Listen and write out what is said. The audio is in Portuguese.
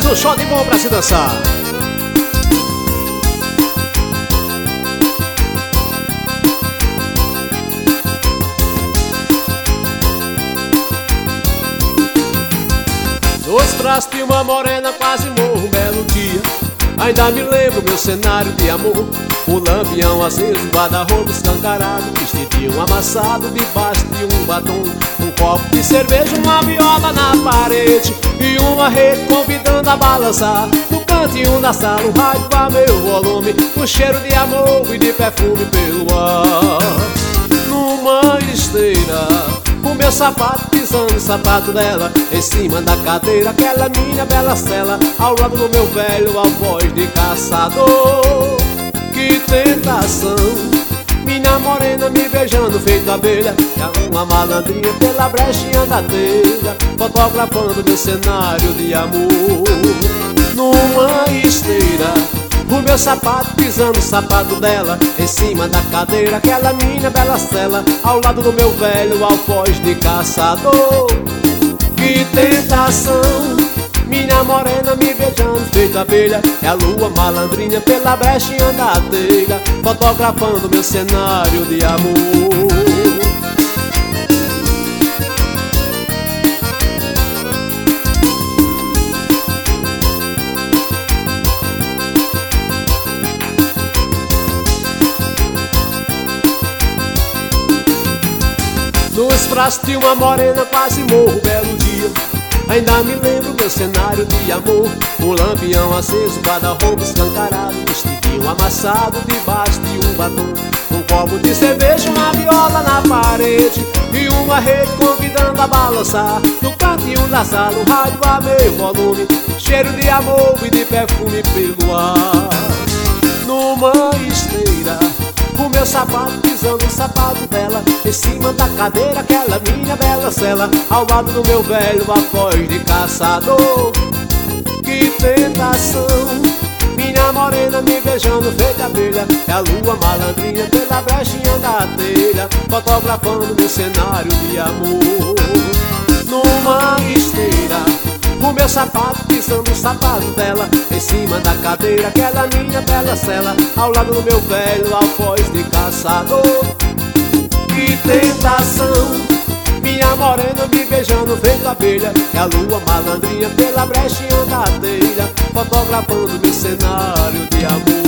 um shot bom pra se dançar. Nos braços de uma morena quase morro um belo dia. Ainda me lembro meu cenário de amor. O lampião aceso, guarda-roupa escancarado, vestidinho amassado debaixo de um batom. Um copo de cerveja, uma viola na parede e uma rede convidando a balançar. No cantinho da sala um rádio a meu volume, um cheiro de amor e de perfume pelo ar. Numa esteira, o meu sapato pisando no sapato dela, em cima da cadeira, aquela minha bela cela, ao lado do meu velho, a voz de caçador. Que tentação, minha morena me beijando feito abelha, e uma malandrinha pela brechinha da telha, fotografando meu cenário de amor. Numa esteira, o meu sapato pisando no sapato dela, em cima da cadeira, aquela minha bela cela, ao lado do meu velho alfoz de caçador. Que tentação, minha morena me beijando feito abelha, é a lua malandrinha pela brechinha da telha, fotografando meu cenário de amor. Nos braços de uma morena quase morro um belo dia. Ainda me lembro meu cenário de amor. Um lampião aceso, guarda-roupa escancarado, vestidinho amassado debaixo de um batom. Um copo de cerveja, uma viola na parede e uma rede convidando a balançar. No cantinho da sala um rádio a meio volume, cheiro de amor e de perfume pelo ar. Numa esteira, o meu sapato pisando no sapato dela, em cima da cadeira, aquela minha bela cela, ao lado do meu velho alfoz de caçador. Que tentação, minha morena me beijando feita abelha, é a lua malandrinha pela brechinha da telha, fotografando meu cenário de amor. Numa esteira, o meu sapato pisando no sapato dela, em cima da cadeira, aquela minha bela cela, ao lado do meu velho alfoz de caçador. Que tentação, minha morena me beijando feito abelha, é a lua malandrinha pela brechinha da telha, fotografando meu cenário de amor.